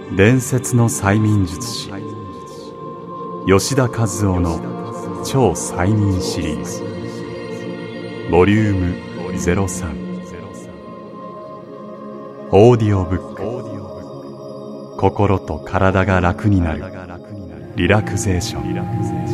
伝説の催眠術師吉田和夫の超催眠シリーズボリューム03オーディオブック心と体が楽になるリラクゼーション。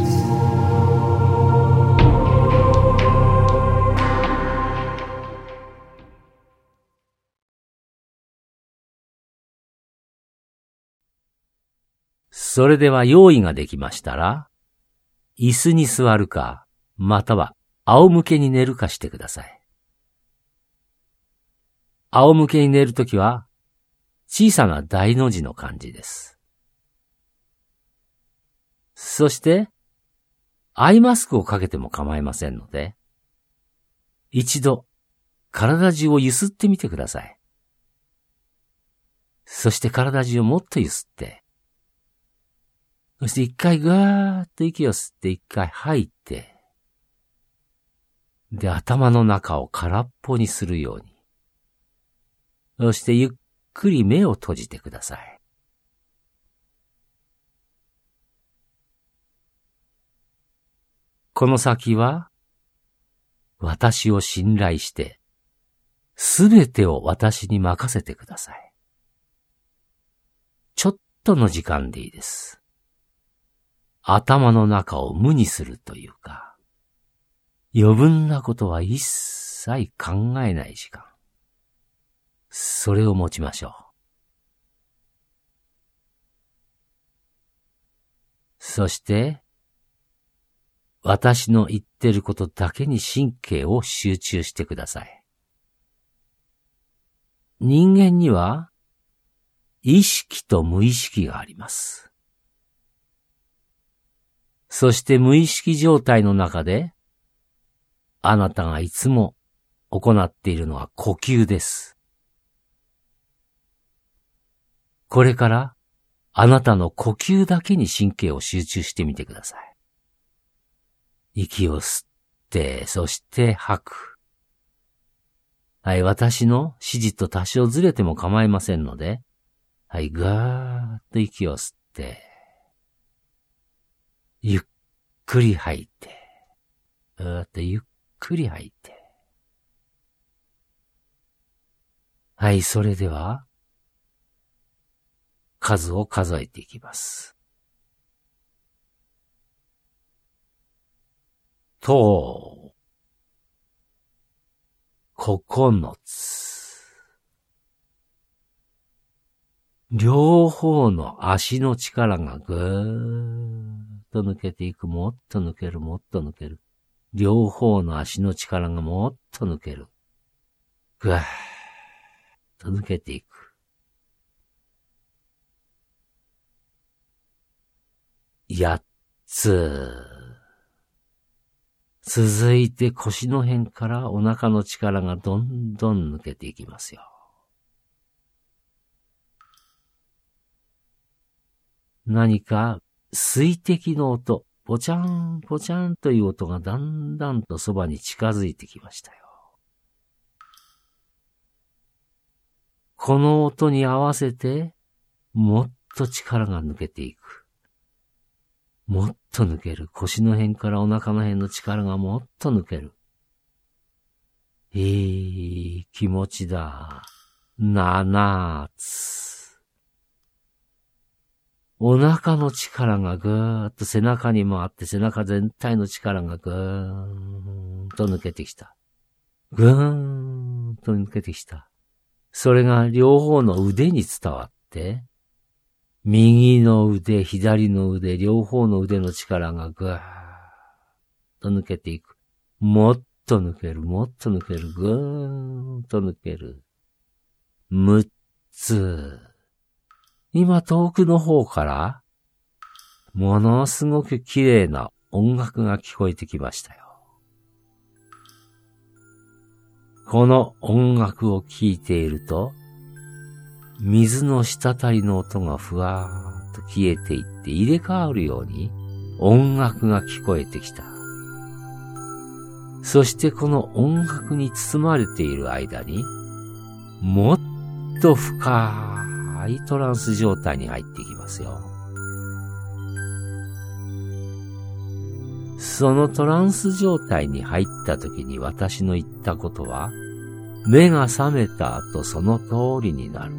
それでは用意ができましたら、椅子に座るか、または仰向けに寝るかしてください。仰向けに寝るときは、小さな大の字の感じです。そして、アイマスクをかけても構いませんので、一度、体中をゆすってみてください。そして体中をもっとゆすって、そして一回ガーッと息を吸って一回吐いて、で、頭の中を空っぽにするように。そしてゆっくり目を閉じてください。この先は、私を信頼して、すべてを私に任せてください。ちょっとの時間でいいです。頭の中を無にするというか、余分なことは一切考えない時間。それを持ちましょう。そして、私の言ってることだけに神経を集中してください。人間には、意識と無意識があります。そして無意識状態の中で、あなたがいつも行っているのは呼吸です。これからあなたの呼吸だけに神経を集中してみてください。息を吸って、そして吐く。はい、私の指示と多少ずれても構いませんので、はい、ガーッと息を吸って、ゆっくり吐いて、ゆっくり吐いて。はい、それでは、数を数えていきます。9つ。両方の足の力がぐーっと抜けていく。もっと抜ける、もっと抜ける。両方の足の力がもっと抜ける。ぐーっと抜けていく。8つ。続いて腰の辺からお腹の力がどんどん抜けていきますよ。何か水滴の音、ポチャンポチャンという音がだんだんとそばに近づいてきましたよ。この音に合わせてもっと力が抜けていく。もっと抜ける。腰の辺からお腹の辺の力がもっと抜ける。いい気持ちだ。7つ。お腹の力がぐーっと背中に回って背中全体の力がぐーんと抜けてきた。ぐーんと抜けてきた。それが両方の腕に伝わって、右の腕、左の腕、両方の腕の力がぐーっと抜けていく。もっと抜ける、もっと抜ける、ぐーんと抜ける。6つ。今遠くの方から、ものすごく綺麗な音楽が聞こえてきましたよ。この音楽を聴いていると、水の滴りの音がふわーっと消えていって入れ替わるように音楽が聞こえてきた。そしてこの音楽に包まれている間に、もっと深いトランス状態に入っていきますよ。そのトランス状態に入った時に私の言ったことは、目が覚めた後その通りになる。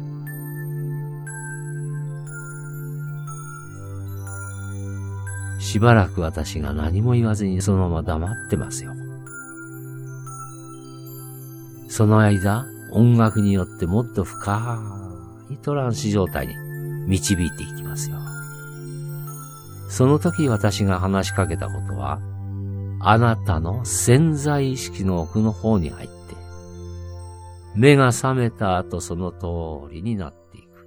しばらく私が何も言わずにそのまま黙ってますよ。その間、音楽によってもっと深いトランス状態に導いていきますよ。その時私が話しかけたことは、あなたの潜在意識の奥の方に入って、目が覚めた後その通りになっていく。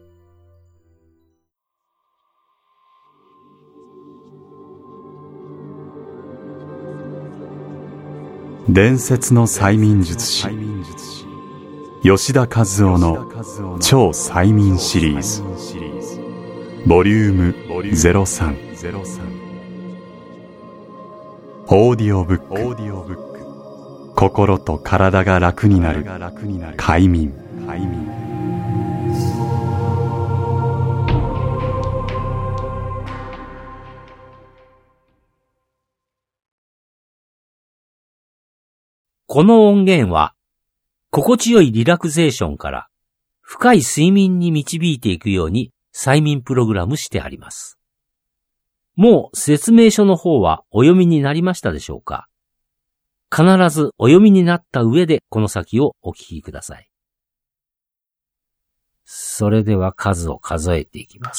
伝説の催眠術師吉田和夫の超催眠シリーズボリューム03オーディオブック心と体が楽になる快眠。 この音源は、心地よいリラクゼーションから深い睡眠に導いていくように催眠プログラムしてあります。もう説明書の方はお読みになりましたでしょうか？必ずお読みになった上でこの先をお聞きください。それでは数を数えていきます。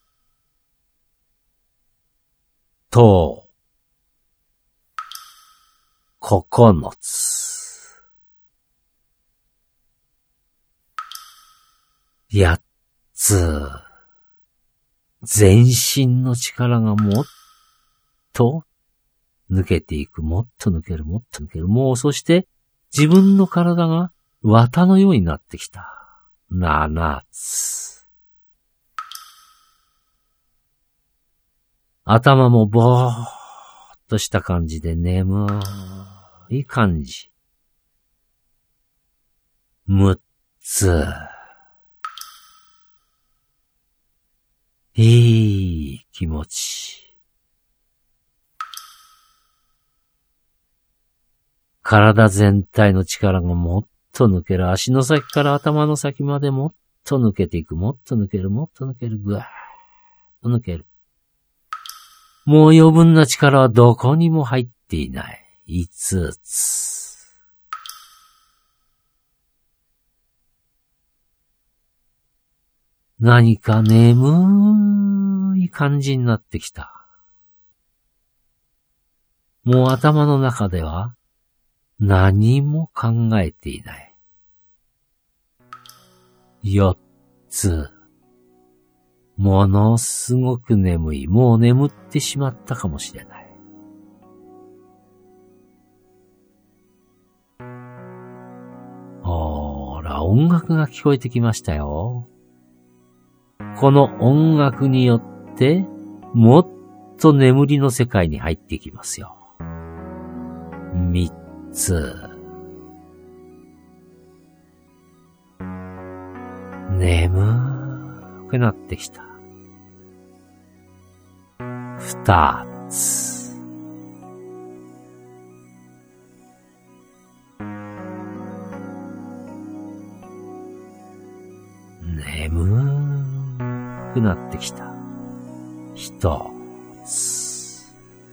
と、9つ。8つ。全身の力がもっと抜けていく。もっと抜ける。もっと抜ける。もうそして自分の体が綿のようになってきた。7つ。頭もぼーっとした感じで眠い感じ。6つ。いい気持ち。体全体の力がもっと抜ける。足の先から頭の先までもっと抜けていく。もっと抜ける。もっと抜ける。ぐわーっと抜ける。もう余分な力はどこにも入っていない。5つ。何か眠い感じになってきた。もう頭の中では何も考えていない。4つ。ものすごく眠い。もう眠ってしまったかもしれない。ほら、音楽が聞こえてきましたよ。この音楽によって、もっと眠りの世界に入っていきますよ。3つ。眠くなってきた。2つ。眠くなってきた。1つ。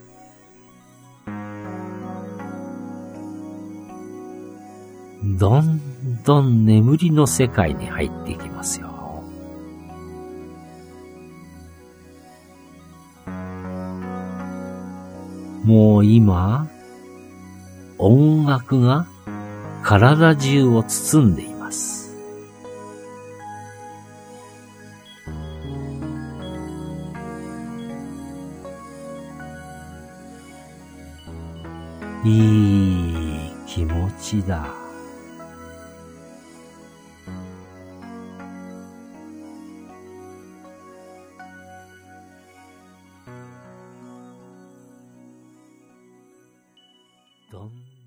どんどん眠りの世界に入っていきますよ。もう今、音楽が体中を包んでいます。いい気持ちだ。どん